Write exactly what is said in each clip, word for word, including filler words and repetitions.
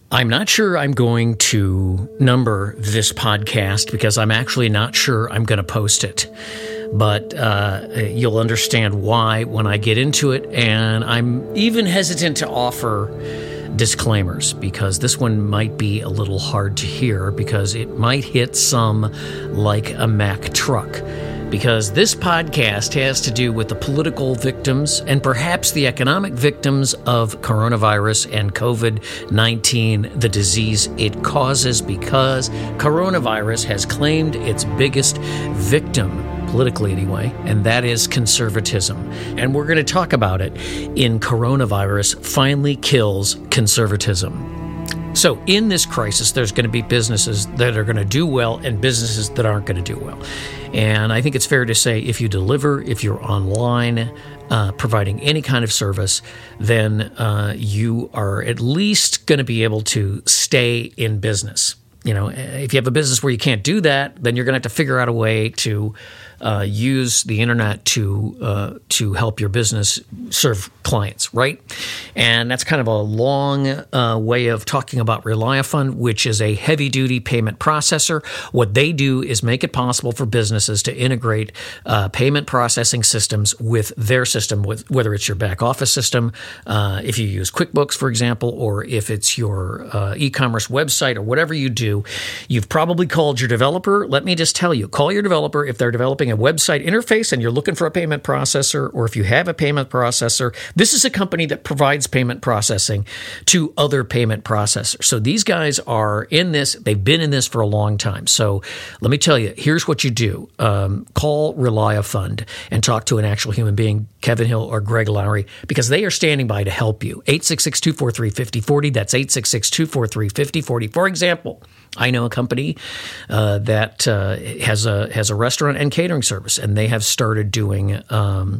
I'm not sure I'm going to number this podcast because I'm actually not sure I'm going to post it. But uh, you'll understand why when I get into it. And I'm even hesitant to offer disclaimers because this one might be a little hard to hear because it might hit some like a Mack truck. Because this podcast has to do with the political victims and perhaps the economic victims of coronavirus and COVID nineteen, the disease it causes, because coronavirus has claimed its biggest victim, politically anyway, and that is conservatism. And we're going to talk about it in Coronavirus Finally Kills Conservatism. So in this crisis, there's going to be businesses that are going to do well and businesses that aren't going to do well. And I think it's fair to say if you deliver, if you're online, uh, providing any kind of service, then uh, you are at least going to be able to stay in business. You know, if you have a business where you can't do that, then you're going to have to figure out a way to uh, use the internet to uh, to help your business serve clients, right? And that's kind of a long uh, way of talking about ReliaFund, which is a heavy-duty payment processor. What they do is make it possible for businesses to integrate uh, payment processing systems with their system, with, whether it's your back office system, uh, if you use QuickBooks, for example, or if it's your uh, e-commerce website or whatever you do. You've probably called your developer. Let me just tell you, call your developer if they're developing a website interface and you're looking for a payment processor, or if you have a payment processor. This is a company that provides payment processing to other payment processors. So these guys are in this. They've been in this for a long time. So let me tell you, here's what you do. Um, call ReliaFund and talk to an actual human being, Kevin Hill or Greg Lowry, because they are standing by to help you. eight six six, two four three, five oh four oh. That's eight six six, two four three, five oh four oh. For example, I know a company uh, that uh, has a has a restaurant and catering service, and they have started doing um,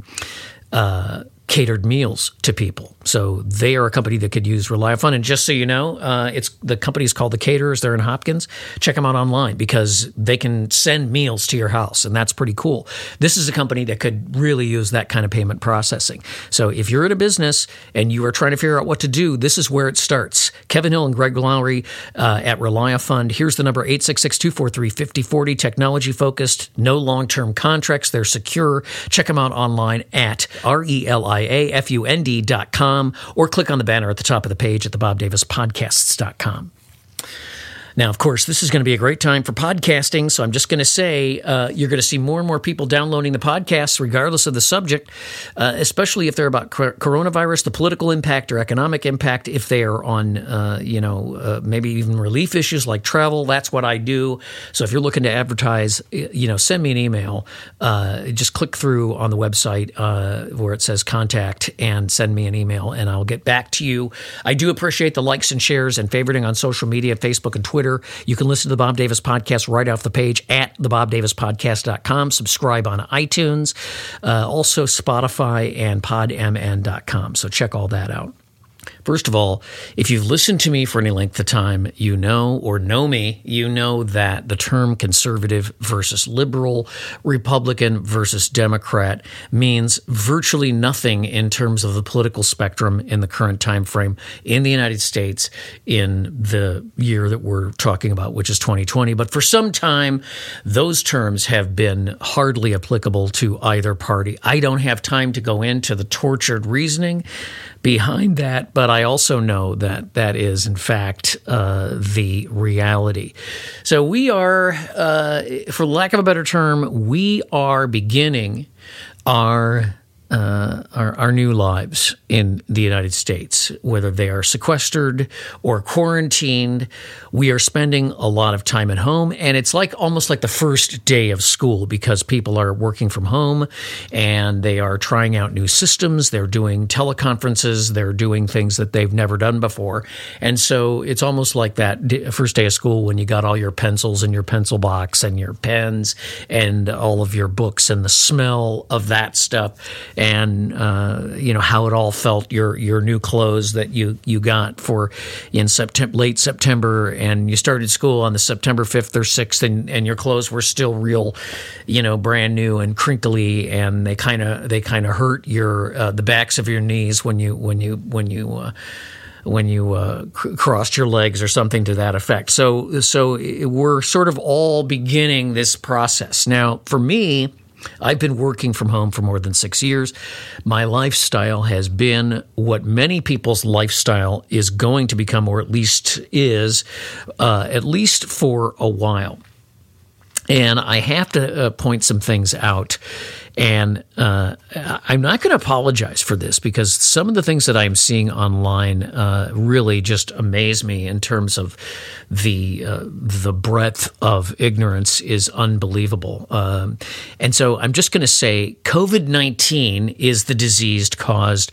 uh, catered meals to people. So they are a company that could use ReliaFund. And just so you know, uh, it's the company is called The Caterers. They're in Hopkins. Check them out online because they can send meals to your house, and that's pretty cool. This is a company that could really use that kind of payment processing. So if you're at a business and you are trying to figure out what to do, this is where it starts. Kevin Hill and Greg Lowry uh, at ReliaFund. Here's the number, eight six six, two four three, five oh four oh. Technology-focused, no long-term contracts. They're secure. Check them out online at R E L I A F U N D dot com, or click on the banner at the top of the page at the bob davis podcasts dot com. Now, of course, this is going to be a great time for podcasting, so I'm just going to say uh, you're going to see more and more people downloading the podcasts regardless of the subject, uh, especially if they're about coronavirus, the political impact or economic impact, if they are on, uh, you know, uh, maybe even relief issues like travel. That's what I do. So if you're looking to advertise, you know, send me an email. Uh, just click through on the website uh, where it says contact and send me an email, and I'll get back to you. I do appreciate the likes and shares and favoriting on social media, Facebook and Twitter. You can listen to the Bob Davis Podcast right off the page at the bob davis podcast dot com. Subscribe on iTunes, uh, also Spotify and pod m n dot com. So check all that out. First of all, if you've listened to me for any length of time, you know or know me, you know that the term conservative versus liberal, Republican versus Democrat means virtually nothing in terms of the political spectrum in the current time frame in the United States in the year that we're talking about, which is twenty twenty. But for some time, those terms have been hardly applicable to either party. I don't have time to go into the tortured reasoning behind that, but I also know that that is, in fact, uh, the reality. So we are, uh, for lack of a better term, we are beginning our Uh, our, our new lives in the United States, whether they are sequestered or quarantined. We are spending a lot of time at home, and it's like almost like the first day of school because people are working from home and they are trying out new systems. They're doing teleconferences. They're doing things that they've never done before. And so it's almost like that first day of school when you got all your pencils in your pencil box and your pens and all of your books and the smell of that stuff. And uh, you know how it all felt. Your your new clothes that you, you got for in September, late September, and you started school on the September fifth or sixth, and, and your clothes were still real, you know, brand new and crinkly, and they kind of they kind of hurt your uh, the backs of your knees when you when you when you. Uh, when you uh, cr- crossed your legs or something to that effect. So, so we're sort of all beginning this process. Now, for me, I've been working from home for more than six years. My lifestyle has been what many people's lifestyle is going to become, or at least is, uh, at least for a while. And I have to uh, point some things out. And uh, I'm not going to apologize for this, because some of the things that I'm seeing online uh, really just amaze me in terms of the uh, the breadth of ignorance is unbelievable. Um, and so I'm just going to say COVID nineteen is the disease caused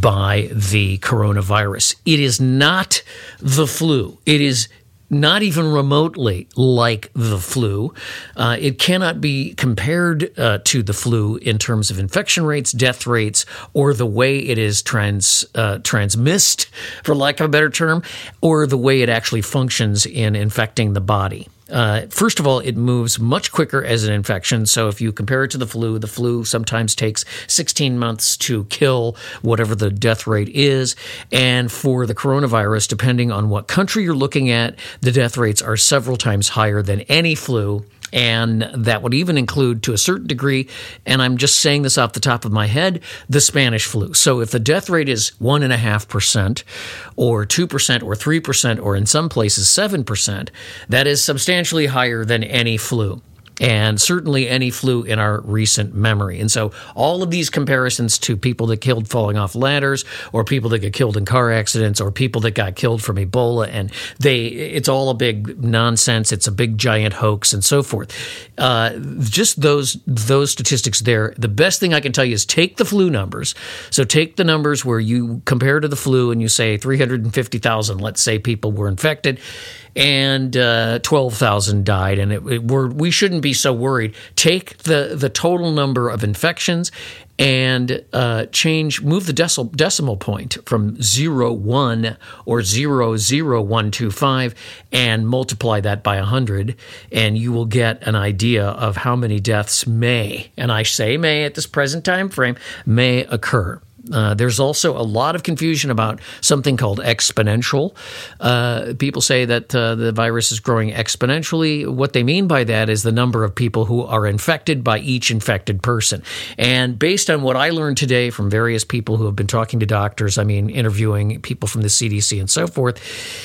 by the coronavirus. It is not the flu. It is not even remotely like the flu. Uh, it cannot be compared uh, to the flu in terms of infection rates, death rates, or the way it is trans uh, transmissed, for lack of a better term, or the way it actually functions in infecting the body. Uh, first of all, it moves much quicker as an infection. So if you compare it to the flu, the flu sometimes takes sixteen months to kill whatever the death rate is. And for the coronavirus, depending on what country you're looking at, the death rates are several times higher than any flu. And that would even include, to a certain degree, and I'm just saying this off the top of my head, the Spanish flu. So if the death rate is one point five percent or two percent or three percent or in some places seven percent, that is substantially higher than any flu. And certainly any flu in our recent memory. And so all of these comparisons to people that killed falling off ladders, or people that get killed in car accidents, or people that got killed from Ebola, and they, it's all a big nonsense. It's a big giant hoax and so forth. Uh, just those, those statistics there. The best thing I can tell you is take the flu numbers. So take the numbers where you compare to the flu and you say three hundred fifty thousand, let's say, people were infected, and uh, twelve thousand died, and it, it, we're, we shouldn't be so worried. Take the, the total number of infections and uh, change, move the decimal, decimal point from zero one or zero zero one two five and multiply that by one hundred, and you will get an idea of how many deaths may, and I say may at this present time frame, may occur. Uh, there's also a lot of confusion about something called exponential. Uh, people say that uh, the virus is growing exponentially. What they mean by that is the number of people who are infected by each infected person. And based on what I learned today from various people who have been talking to doctors, I mean, interviewing people from the C D C and so forth,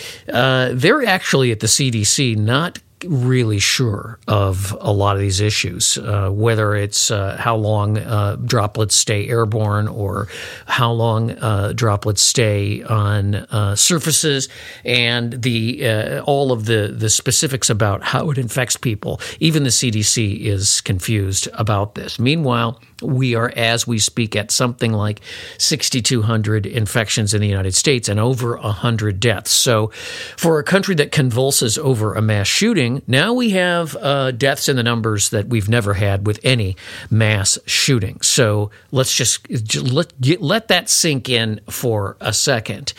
uh, they're actually at the C D C not really sure of a lot of these issues, uh, whether it's uh, how long uh, droplets stay airborne, or how long uh, droplets stay on uh, surfaces, and the uh, all of the, the specifics about how it infects people. Even the C D C is confused about this. Meanwhile, we are, as we speak, at something like six thousand two hundred infections in the United States and over one hundred deaths. So for a country that convulses over a mass shooting, now we have uh, deaths in the numbers that we've never had with any mass shooting. So let's just let, let that sink in for a second.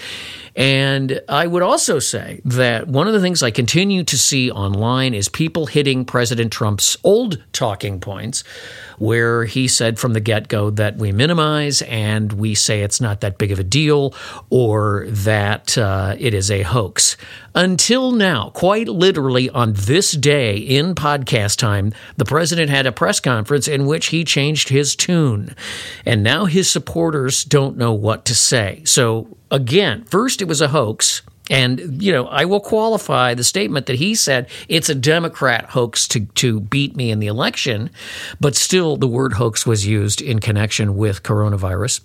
And I would also say that one of the things I continue to see online is people hitting President Trump's old talking points, where he said from the get-go that we minimize and we say it's not that big of a deal, or that uh, it is a hoax. Until now, quite literally on this day in podcast time, the president had a press conference in which he changed his tune. And now his supporters don't know what to say. So again, first it was a hoax. And, you know, I will qualify the statement that he said it's a Democrat hoax to, to beat me in the election, but still the word hoax was used in connection with coronavirus.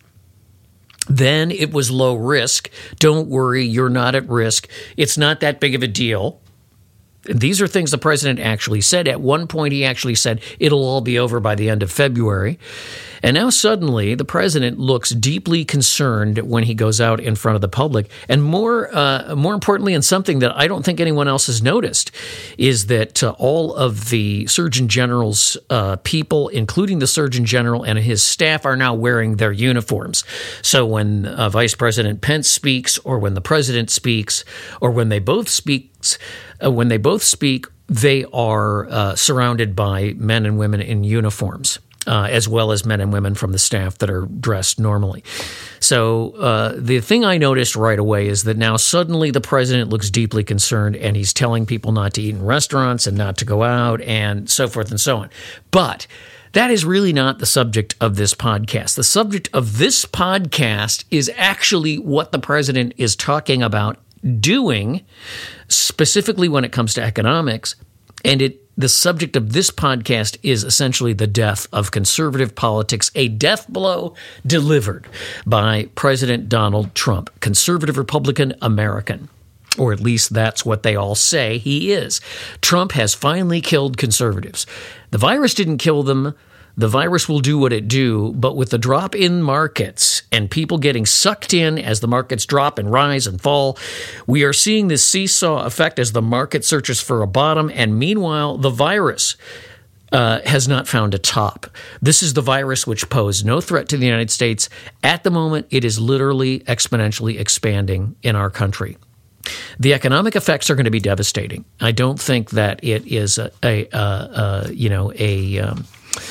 Then it was low risk. Don't worry, you're not at risk. It's not that big of a deal. These are things the president actually said. At one point, he actually said it'll all be over by the end of February. And now suddenly the president looks deeply concerned when he goes out in front of the public. And more uh, more importantly, and something that I don't think anyone else has noticed, is that uh, all of the Surgeon General's uh, people, including the Surgeon General and his staff, are now wearing their uniforms. So when uh, Vice President Pence speaks, or when the president speaks, or when they both speak, uh, when they both speak, they are uh, surrounded by men and women in uniforms. Uh, as well as men and women from the staff that are dressed normally. So uh, the thing I noticed right away is that now suddenly the president looks deeply concerned, and he's telling people not to eat in restaurants and not to go out and so forth and so on. But that is really not the subject of this podcast. The subject of this podcast is actually what the president is talking about doing, specifically when it comes to economics, and it the subject of this podcast is essentially the death of conservative politics, a death blow delivered by President Donald Trump, conservative Republican American. Or at least that's what they all say he is. Trump has finally killed conservatives. The virus didn't kill them. The virus will do what it do, but with the drop in markets and people getting sucked in as the markets drop and rise and fall, we are seeing this seesaw effect as the market searches for a bottom, and meanwhile, the virus uh, has not found a top. This is the virus which posed no threat to the United States. At the moment, it is literally exponentially expanding in our country. The economic effects are going to be devastating. I don't think that it is a, a, a, a you know, a... Um,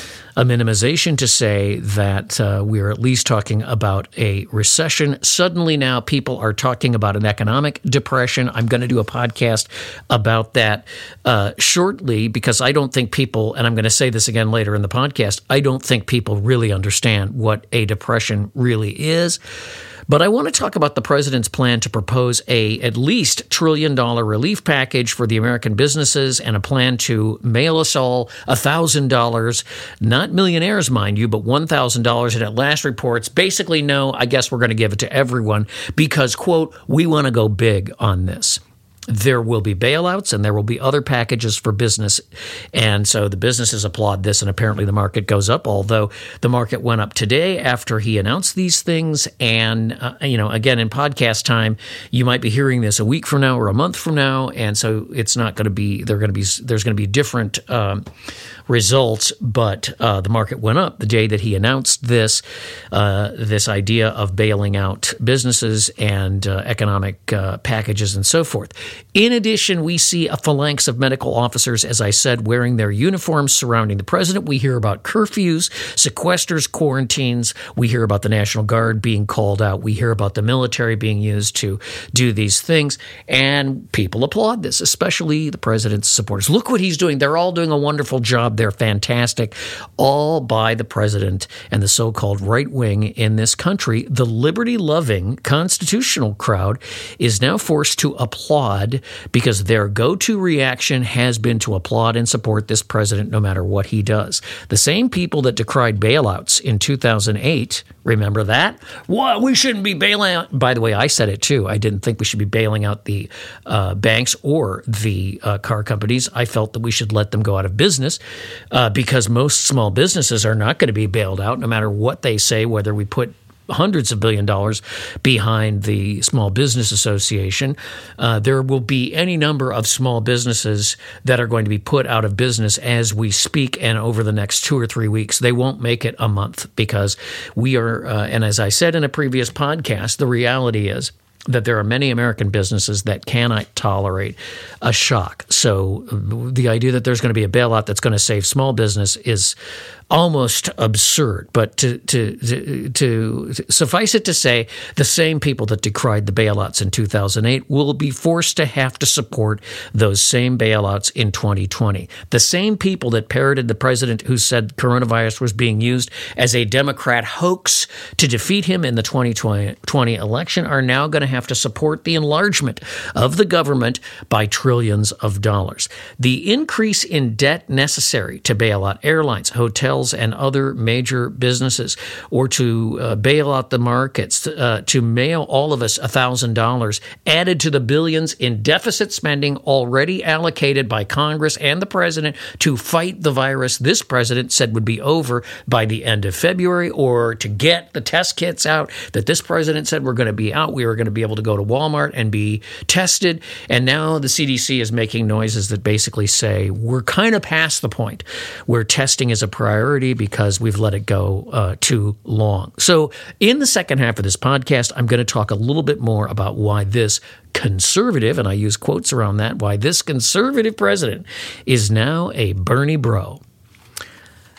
A minimization to say that uh, we're at least talking about a recession. Suddenly now people are talking about an economic depression. I'm going to do a podcast about that uh, shortly because I don't think people, and I'm going to say this again later in the podcast, I don't think people really understand what a depression really is. But I want to talk about the president's plan to propose a at least trillion dollar relief package for the American businesses and a plan to mail us all one thousand dollars, not millionaires, mind you, but one thousand dollars. And at last reports, basically, no, I guess we're going to give it to everyone because, quote, we want to go big on this. There will be bailouts and there will be other packages for business. And so the businesses applaud this, and apparently the market goes up, although the market went up today after he announced these things. And, uh, you know, again, in podcast time, you might be hearing this a week from now or a month from now. And so it's not going to be, they're going to be, there's going to be different um, results, but uh, the market went up the day that he announced this, uh, this idea of bailing out businesses and uh, economic uh, packages and so forth. In addition, we see a phalanx of medical officers, as I said, wearing their uniforms surrounding the president. We hear about curfews, sequesters, quarantines. We hear about the National Guard being called out. We hear about the military being used to do these things. And people applaud this, especially the president's supporters. Look what he's doing. They're all doing a wonderful job. They're fantastic, all by the president and the so-called right wing in this country. The liberty-loving constitutional crowd is now forced to applaud because their go-to reaction has been to applaud and support this president no matter what he does. The same people that decried bailouts in two thousand eight, remember that? Well, we shouldn't be bailing out. By the way, I said it too. I didn't think we should be bailing out the uh, banks or the uh, car companies. I felt that we should let them go out of business uh, because most small businesses are not going to be bailed out no matter what they say, whether we put hundreds of billion dollars behind the Small Business Association. Uh, there will be any number of small businesses that are going to be put out of business as we speak and over the next two or three weeks. They won't make it a month because we are, uh, and as I said in a previous podcast, the reality is that there are many American businesses that cannot tolerate a shock. So the idea that there's going to be a bailout that's going to save small business is almost absurd. But to, to to to suffice it to say, the same people that decried the bailouts in two thousand eight will be forced to have to support those same bailouts in twenty twenty. The same people that parroted the president who said coronavirus was being used as a Democrat hoax to defeat him in the twenty twenty election are now going to have to support the enlargement of the government by trillions of dollars. The increase in debt necessary to bail out airlines, hotels, and other major businesses, or to uh, bail out the markets, uh, to mail all of us one thousand dollars, added to the billions in deficit spending already allocated by Congress and the president to fight the virus this president said would be over by the end of February, or to get the test kits out that this president said were going to be out. We were going to be able to go to Walmart and be tested. And now the C D C is making noises that basically say we're kind of past the point where testing is a priority because we've let it go uh, too long. So in the second half of this podcast, I'm going to talk a little bit more about why this conservative, and I use quotes around that, why this conservative president is now a Bernie bro.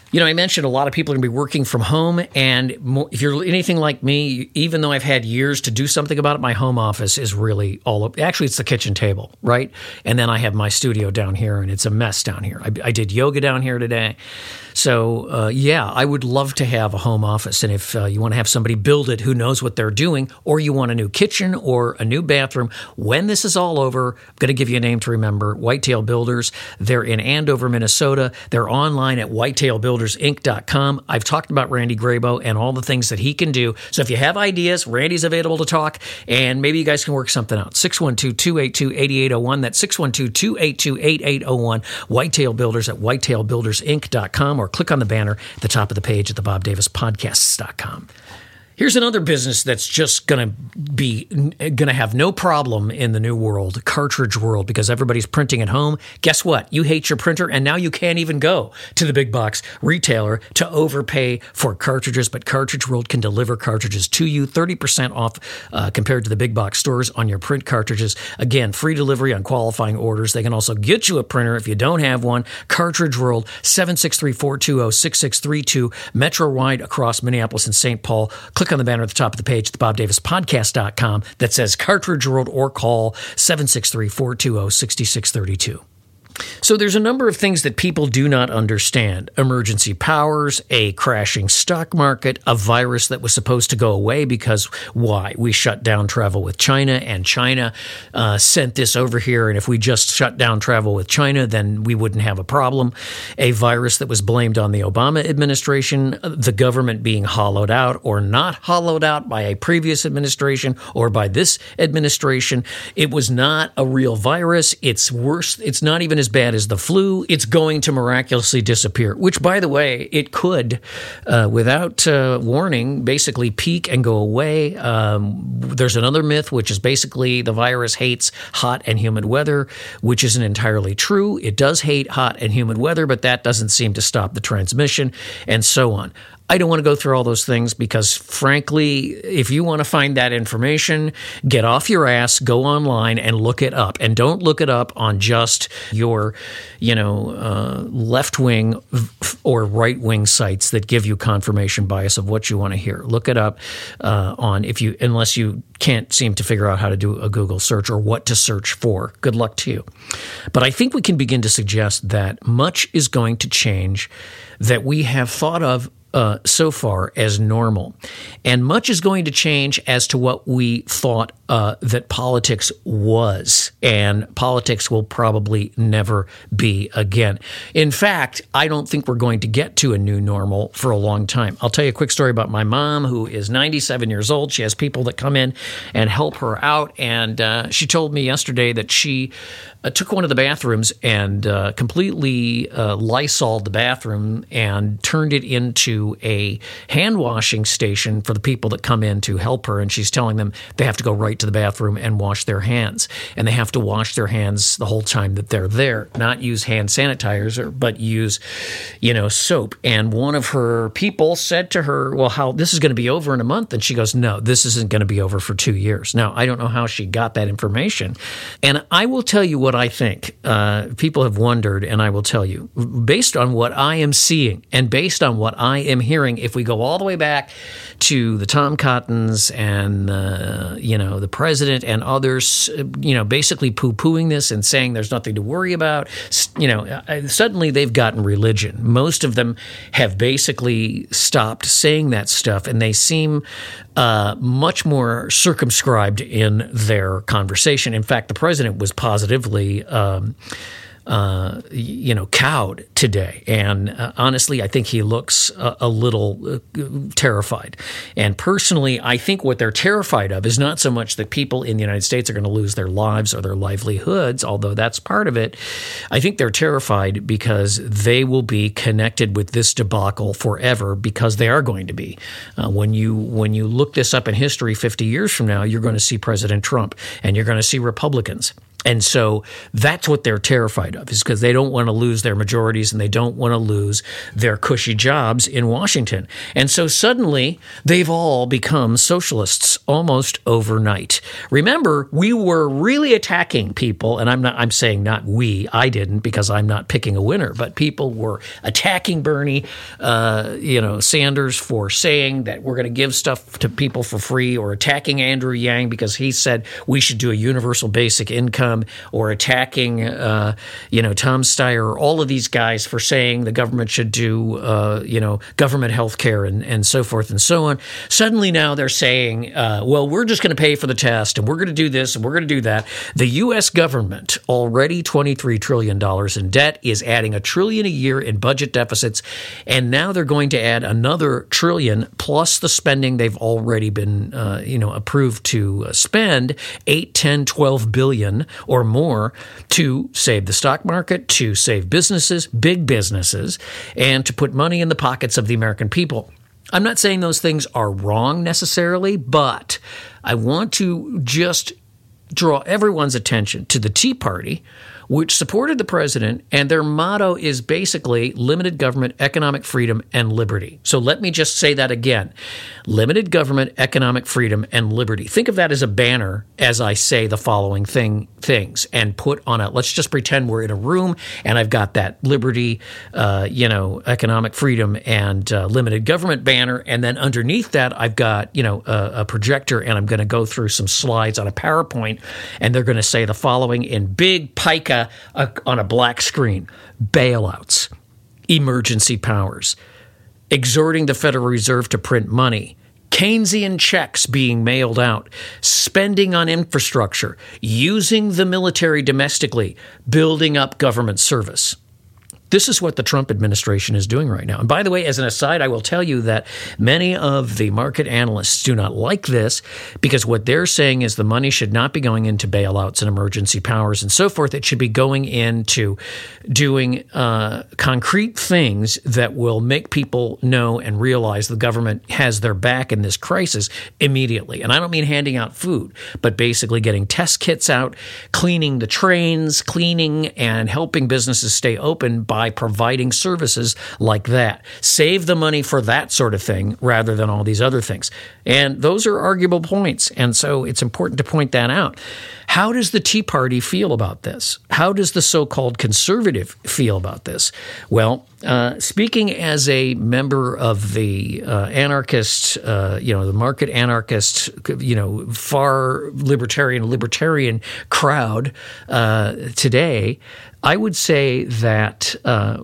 You know, I mentioned a lot of people are going to be working from home, and if you're anything like me, even though I've had years to do something about it, my home office is really all up. Actually, it's the kitchen table, right? And then I have my studio down here, and it's a mess down here. I, I did yoga down here today. So, uh, yeah, I would love to have a home office. And if uh, you want to have somebody build it who knows what they're doing, or you want a new kitchen or a new bathroom, when this is all over, I'm going to give you a name to remember, Whitetail Builders. They're in Andover, Minnesota. They're online at whitetail builders inc dot com. I've talked about Randy Grabo and all the things that he can do. So if you have ideas, Randy's available to talk, and maybe you guys can work something out. six one two, two eight two, eight eight zero one. That's six one two, two eight two, eight eight zero one. Whitetail Builders at whitetail builders inc dot com, or click on the banner at the top of the page at the bob davis podcasts dot com. Here's another business that's just going to be going to have no problem in the new world, cartridge world, because everybody's printing at home. Guess what? You hate your printer, and now you can't even go to the big box retailer to overpay for cartridges. But Cartridge World can deliver cartridges to you, thirty percent off uh, compared to the big box stores on your print cartridges. Again, free delivery on qualifying orders. They can also get you a printer if you don't have one. Cartridge World, seven six three, four two zero, six six three two, Metro-wide across Minneapolis and Saint Paul. Click on the banner at the top of the page at the bob davis podcast dot com that says Cartridge World, or call seven six three, four two zero, six six three two. So there's a number of things that people do not understand. Emergency powers, a crashing stock market, a virus that was supposed to go away because why? We shut down travel with China, and China uh, sent this over here, and if we just shut down travel with China, then we wouldn't have a problem. A virus that was blamed on the Obama administration, the government being hollowed out or not hollowed out by a previous administration or by this administration. It was not a real virus. It's worse. It's not even as bad as the flu. It's going to miraculously disappear, which, by the way, it could, uh, without uh, warning, basically peak and go away. Um, there's another myth, which is basically the virus hates hot and humid weather, which isn't entirely true. It does hate hot and humid weather, but that doesn't seem to stop the transmission, and so on. I don't want to go through all those things because, frankly, if you want to find that information, get off your ass, go online and look it up. And don't look it up on just your, you know, uh, left-wing or right-wing sites that give you confirmation bias of what you want to hear. Look it up uh, on if you, unless you can't seem to figure out how to do a Google search or what to search for. Good luck to you. But I think we can begin to suggest that much is going to change that we have thought of Uh, so far as normal. And much is going to change as to what we thought uh, that politics was, and politics will probably never be again. In fact, I don't think we're going to get to a new normal for a long time. I'll tell you a quick story about my mom, who is ninety-seven years old. She has people that come in and help her out, and uh, she told me yesterday that she uh, took one of the bathrooms and uh, completely uh, Lysoled the bathroom and turned it into a hand washing station for the people that come in to help her. And she's telling them they have to go right to the bathroom and wash their hands. And they have to wash their hands the whole time that they're there, not use hand sanitizer, but use, you know, soap. And one of her people said to her, well, how this is going to be over in a month. And she goes, no, this isn't going to be over for two years. Now, I don't know how she got that information. And I will tell you what I think. Uh, people have wondered, and I will tell you, based on what I am seeing and based on what I am hearing, if we go all the way back to the Tom Cottons and, uh, you know, the president and others, you know, basically poo-pooing this and saying there's nothing to worry about, you know, suddenly they've gotten religion. Most of them have basically stopped saying that stuff, and they seem uh, much more circumscribed in their conversation. In fact, the president was positively um Uh, you know, cowed today. And uh, honestly, I think he looks a, a little uh, terrified. And personally, I think what they're terrified of is not so much that people in the United States are going to lose their lives or their livelihoods, although that's part of it. I think they're terrified because they will be connected with this debacle forever, because they are going to be. Uh, when you when you look this up in history fifty years from now, you're going to see President Trump and you're going to see Republicans. And so that's what they're terrified of, is because they don't want to lose their majorities and they don't want to lose their cushy jobs in Washington. And so suddenly they've all become socialists almost overnight. Remember, we were really attacking people, and I'm not I'm saying not we, I didn't, because I'm not picking a winner, but people were attacking Bernie, uh, you know, Sanders for saying that we're going to give stuff to people for free, or attacking Andrew Yang because he said we should do a universal basic income, or attacking, uh, you know, Tom Steyer, all of these guys for saying the government should do, uh, you know, government health care and, and so forth and so on. Suddenly now they're saying, uh, well, we're just going to pay for the test and we're going to do this and we're going to do that. The U S government, already twenty-three trillion dollars in debt, is adding a trillion a year in budget deficits. And now they're going to add another trillion plus the spending they've already been, uh, you know, approved to spend, eight, ten, twelve billion or more, to save the stock market, to save businesses, big businesses, and to put money in the pockets of the American people. I'm not saying those things are wrong necessarily, but I want to just draw everyone's attention to the Tea Party, which supported the president, and their motto is basically limited government, economic freedom, and liberty. So let me just say that again. Limited government, economic freedom, and liberty. Think of that as a banner as I say the following thing things and put on a, let's just pretend we're in a room and I've got that liberty, uh, you know, economic freedom, and uh, limited government banner. And then underneath that, I've got, you know, a, a projector, and I'm going to go through some slides on a PowerPoint, and they're going to say the following in big pica uh, on a black screen: bailouts, emergency powers, exhorting the Federal Reserve to print money, Keynesian checks being mailed out, spending on infrastructure, using the military domestically, building up government service. This is what the Trump administration is doing right now. And by the way, as an aside, I will tell you that many of the market analysts do not like this, because what they're saying is the money should not be going into bailouts and emergency powers and so forth. It should be going into doing uh, concrete things that will make people know and realize the government has their back in this crisis immediately. And I don't mean handing out food, but basically getting test kits out, cleaning the trains, cleaning and helping businesses stay open by by providing services like that. Save the money for that sort of thing rather than all these other things. And those are arguable points. And so it's important to point that out. How does the Tea Party feel about this? How does the so-called conservative feel about this? Well, uh, speaking as a member of the uh, anarchist, uh, you know, the market anarchist, you know, far libertarian, libertarian crowd uh, today, I would say that uh,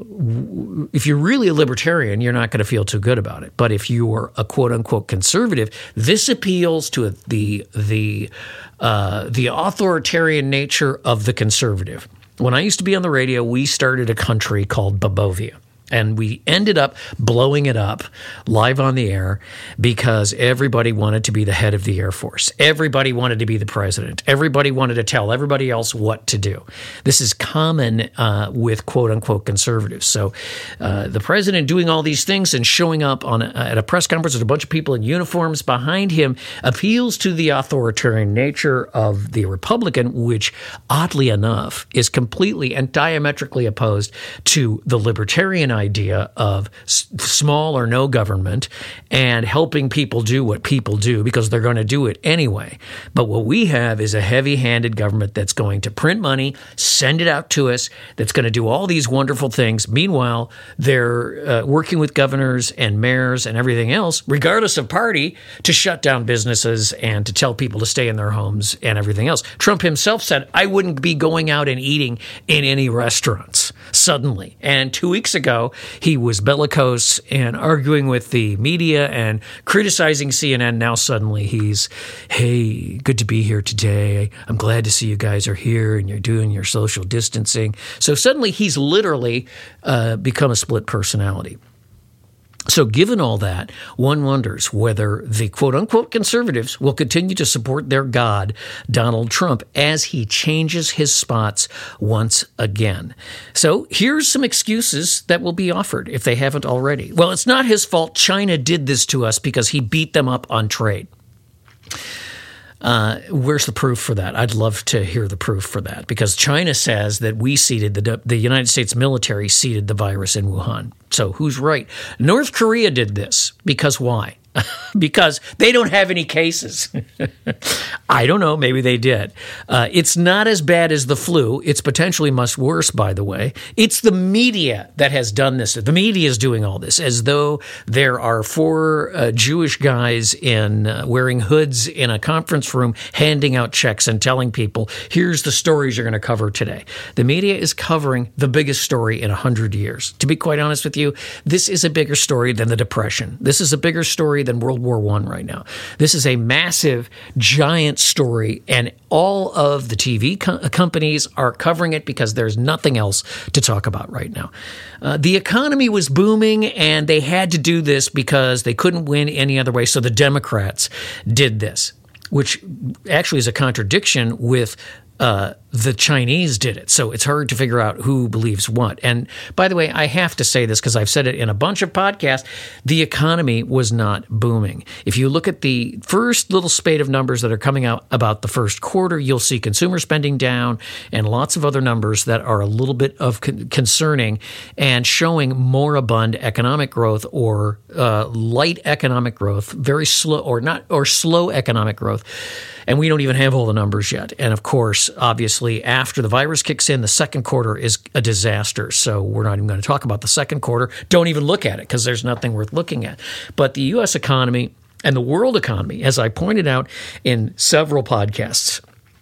if you're really a libertarian, you're not going to feel too good about it. But if you're a quote-unquote conservative, this appeals to the the uh, the authoritarian nature of the conservative. When I used to be on the radio, we started a country called Bobovia. And we ended up blowing it up live on the air because everybody wanted to be the head of the Air Force. Everybody wanted to be the president. Everybody wanted to tell everybody else what to do. This is common uh, with quote-unquote conservatives. So uh, the president doing all these things and showing up on a, at a press conference with a bunch of people in uniforms behind him appeals to the authoritarian nature of the Republican, which, oddly enough, is completely and diametrically opposed to the libertarian idea of s- small or no government and helping people do what people do because they're going to do it anyway. But what we have is a heavy-handed government that's going to print money, send it out to us, that's going to do all these wonderful things. Meanwhile, they're uh, working with governors and mayors and everything else, regardless of party, to shut down businesses and to tell people to stay in their homes and everything else. Trump himself said, I wouldn't be going out and eating in any restaurants suddenly. And two weeks ago, he was bellicose and arguing with the media and criticizing C N N. Now suddenly he's, hey, good to be here today. I'm glad to see you guys are here and you're doing your social distancing. So suddenly he's literally uh, become a split personality. So given all that, one wonders whether the quote-unquote conservatives will continue to support their god, Donald Trump, as he changes his spots once again. So here's some excuses that will be offered if they haven't already. Well, it's not his fault. China did this to us because he beat them up on trade. Uh, where's the proof for that? I'd love to hear the proof for that, because China says that we seeded the the United States military seeded the virus in Wuhan. So who's right? North Korea did this because why? Because they don't have any cases. I don't know. Maybe they did. Uh, it's not as bad as the flu. It's potentially much worse, by the way. It's the media that has done this. The media is doing all this as though there are four uh, Jewish guys in uh, wearing hoods in a conference room handing out checks and telling people, here's the stories you're going to cover today. The media is covering the biggest story in one hundred years. To be quite honest with you, this is a bigger story than the Depression. This is a bigger story than World War One right now. This is a massive, giant story, and all of the T V co- companies are covering it because there's nothing else to talk about right now. Uh, the economy was booming, and they had to do this because they couldn't win any other way, so the Democrats did this, which actually is a contradiction with Uh, the Chinese did it. So it's hard to figure out who believes what. And by the way, I have to say this because I've said it in a bunch of podcasts. The economy was not booming. If you look at the first little spate of numbers that are coming out about the first quarter, you'll see consumer spending down and lots of other numbers that are a little bit of con- concerning and showing moribund economic growth or uh, light economic growth, very slow or not, or slow economic growth. And we don't even have all the numbers yet. And of course, obviously, after the virus kicks in, the second quarter is a disaster. So we're not even going to talk about the second quarter. Don't even look at it because there's nothing worth looking at. But the U S economy and the world economy, as I pointed out in several podcasts,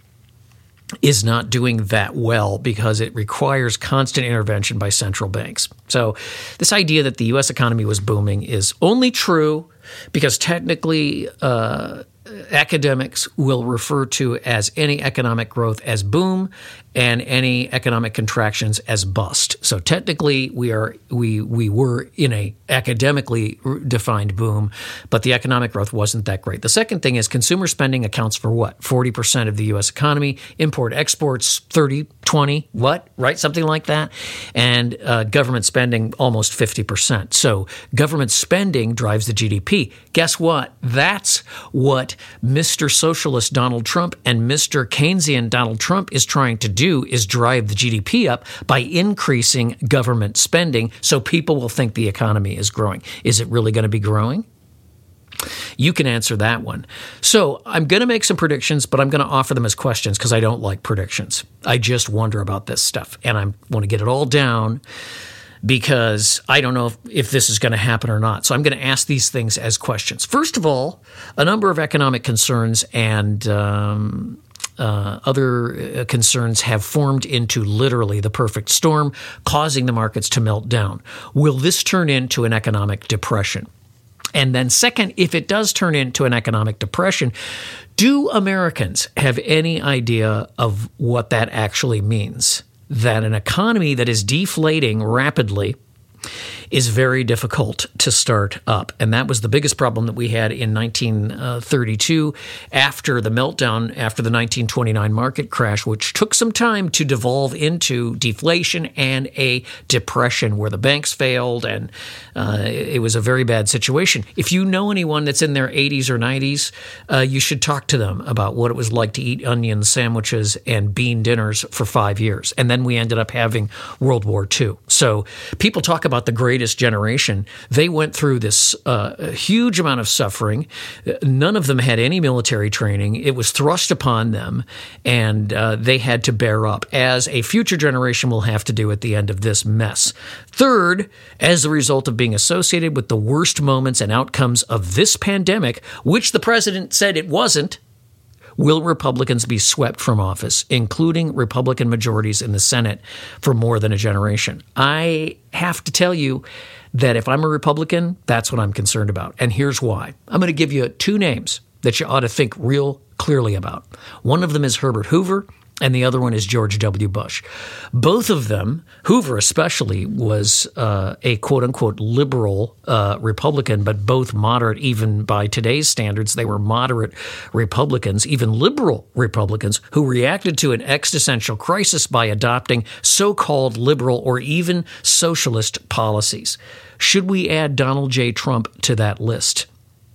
is not doing that well because it requires constant intervention by central banks. So this idea that the U S economy was booming is only true because technically uh, academics will refer to as any economic growth as boom and any economic contractions as bust. So technically, we are we we were in a academically defined boom, but the economic growth wasn't that great. The second thing is consumer spending accounts for what? forty percent of the U S economy. Import exports thirty, twenty, what? Right? Something like that. And uh, government spending almost fifty percent. So government spending drives the G D P. Guess what? That's what Mister Socialist Donald Trump and Mister Keynesian Donald Trump is trying to do. Do is drive the G D P up by increasing government spending so people will think the economy is growing. Is it really going to be growing? You can answer that one. So I'm going to make some predictions, but I'm going to offer them as questions because I don't like predictions. I just wonder about this stuff, and I want to get it all down because I don't know if, if this is going to happen or not. So I'm going to ask these things as questions. First of all, a number of economic concerns and um, Uh, other concerns have formed into literally the perfect storm, causing the markets to melt down. Will this turn into an economic depression? And then second, if it does turn into an economic depression, do Americans have any idea of what that actually means? That an economy that is deflating rapidly is very difficult to start up. And that was the biggest problem that we had in nineteen thirty-two after the meltdown, after the nineteen twenty-nine market crash, which took some time to devolve into deflation and a depression where the banks failed and uh, it was a very bad situation. If you know anyone that's in their eighties or nineties, uh, you should talk to them about what it was like to eat onion sandwiches and bean dinners for five years. And then we ended up having World War Two. So people talk about the greatest generation. They went through this uh, huge amount of suffering. None of them had any military training. It was thrust upon them, and uh, they had to bear up, as a future generation will have to do at the end of this mess. Third, as a result of being associated with the worst moments and outcomes of this pandemic, which the president said it wasn't, will Republicans be swept from office, including Republican majorities in the Senate, for more than a generation? I have to tell you that if I'm a Republican, that's what I'm concerned about. And here's why. I'm going to give you two names that you ought to think real clearly about. One of them is Herbert Hoover, and the other one is George W. Bush. Both of them, Hoover especially, was uh, a quote-unquote liberal uh, Republican, but both moderate. Even by today's standards, they were moderate Republicans, even liberal Republicans, who reacted to an existential crisis by adopting so-called liberal or even socialist policies. Should we add Donald J. Trump to that list?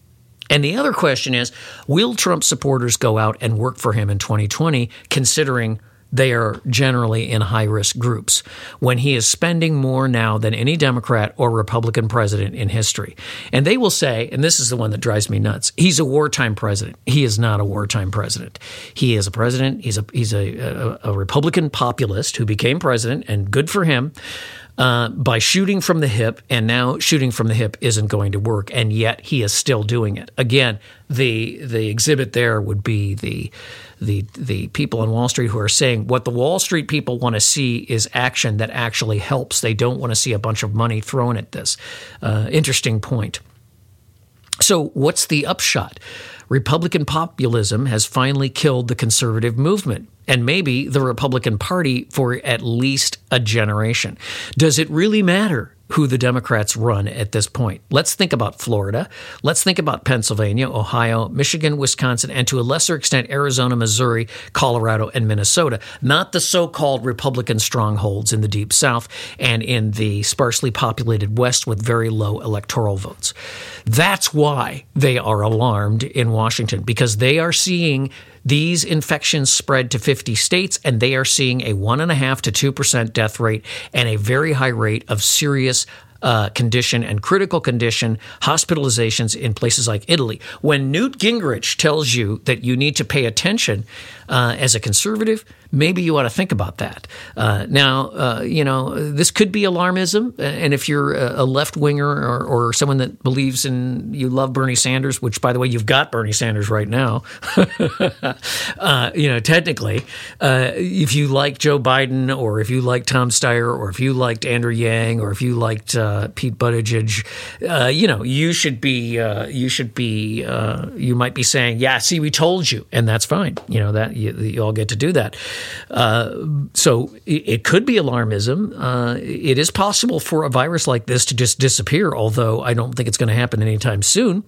And the other question is, will Trump supporters go out and work for him in twenty twenty, considering they are generally in high-risk groups, when he is spending more now than any Democrat or Republican president in history? And they will say, and this is the one that drives me nuts, he's a wartime president. He is not a wartime president. He is a president. He's a he's a, a, a Republican populist who became president, and good for him. Uh, by shooting from the hip, and now shooting from the hip isn't going to work, and yet he is still doing it. Again, the the exhibit there would be the the the people on Wall Street who are saying what the Wall Street people want to see is action that actually helps. They don't want to see a bunch of money thrown at this. Uh, interesting point. So what's the upshot? Republican populism has finally killed the conservative movement, and maybe the Republican Party for at least a generation. Does it really matter who the Democrats run at this point? Let's think about Florida. Let's think about Pennsylvania, Ohio, Michigan, Wisconsin, and to a lesser extent, Arizona, Missouri, Colorado, and Minnesota. Not the so-called Republican strongholds in the Deep South and in the sparsely populated West with very low electoral votes. That's why they are alarmed in Washington, because they are seeing these infections spread to fifty states, and they are seeing a one and a half to two percent death rate and a very high rate of serious uh, condition and critical condition hospitalizations in places like Italy. When Newt Gingrich tells you that you need to pay attention uh, as a conservative, maybe you ought to think about that. Uh, now, uh, you know, this could be alarmism. And if you're a left-winger or, or someone that believes in, you love Bernie Sanders, which, by the way, you've got Bernie Sanders right now, uh, you know, technically, uh, if you like Joe Biden, or if you like Tom Steyer, or if you liked Andrew Yang, or if you liked uh, Pete Buttigieg, uh, you know, you should be, uh, you should be, uh, you might be saying, yeah, see, we told you, and that's fine. You know, that you, you all get to do that. Uh, so it, it could be alarmism. Uh, it is possible for a virus like this to just disappear, although I don't think it's going to happen anytime soon.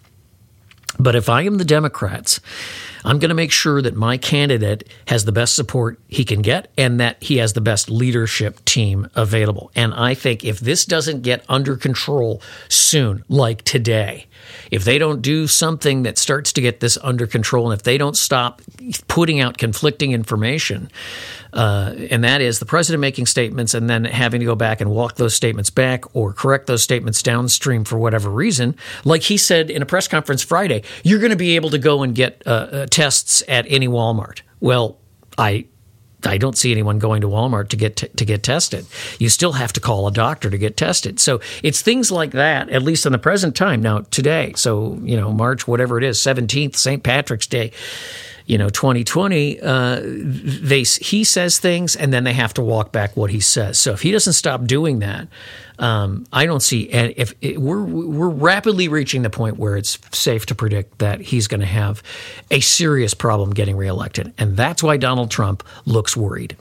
But if I am the Democrats, I'm going to make sure that my candidate has the best support he can get and that he has the best leadership team available. And I think if this doesn't get under control soon, like today, if they don't do something that starts to get this under control, and if they don't stop putting out conflicting information, uh, and that is the president making statements and then having to go back and walk those statements back or correct those statements downstream for whatever reason, like he said in a press conference Friday, you're going to be able to go and get uh, uh, tests at any Walmart. Well, I I don't see anyone going to Walmart to get t- to get tested. You still have to call a doctor to get tested. So it's things like that, at least in the present time. Now, today, so, you know, March, whatever it is, seventeenth, Saint Patrick's Day, you know, twenty twenty, uh, they he says things and then they have to walk back what he says. So if he doesn't stop doing that, um, I don't see. And if it, we're we're rapidly reaching the point where it's safe to predict that he's going to have a serious problem getting reelected, and that's why Donald Trump looks worried.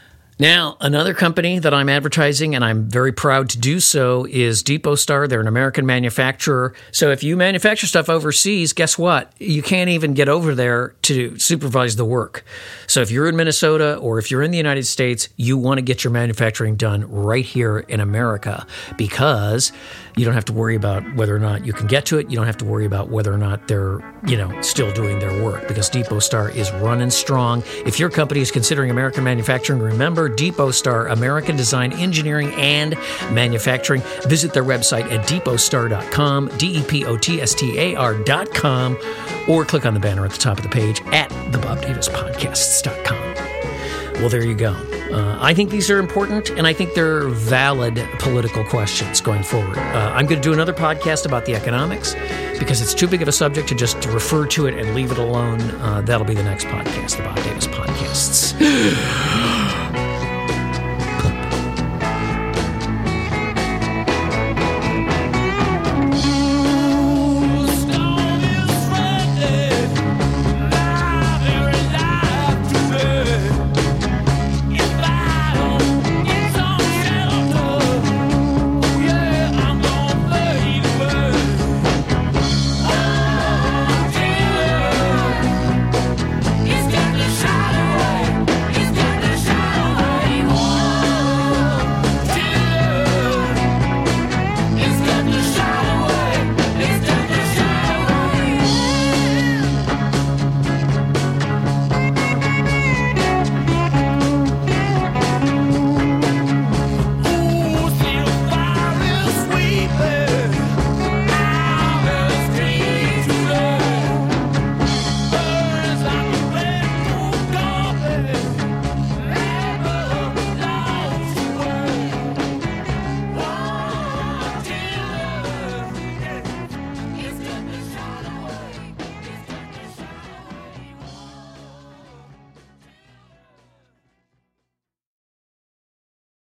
Now, another company that I'm advertising, and I'm very proud to do so, is Depot Star. They're an American manufacturer. So if you manufacture stuff overseas, guess what? You can't even get over there to supervise the work. So if you're in Minnesota or if you're in the United States, you want to get your manufacturing done right here in America, because you don't have to worry about whether or not you can get to it. You don't have to worry about whether or not they're, you know, still doing their work, because Depot Star is running strong. If your company is considering American manufacturing, remember Depot Star, American design, engineering, and manufacturing. Visit their website at depot star dot com, D E P O T S T A R dot com, or click on the banner at the top of the page at the bob davis podcasts dot com. Well, there you go. Uh, I think these are important, and I think they're valid political questions going forward. Uh, I'm going to do another podcast about the economics, because it's too big of a subject to just refer to it and leave it alone. Uh, that'll be the next podcast, the Bob Davis Podcasts.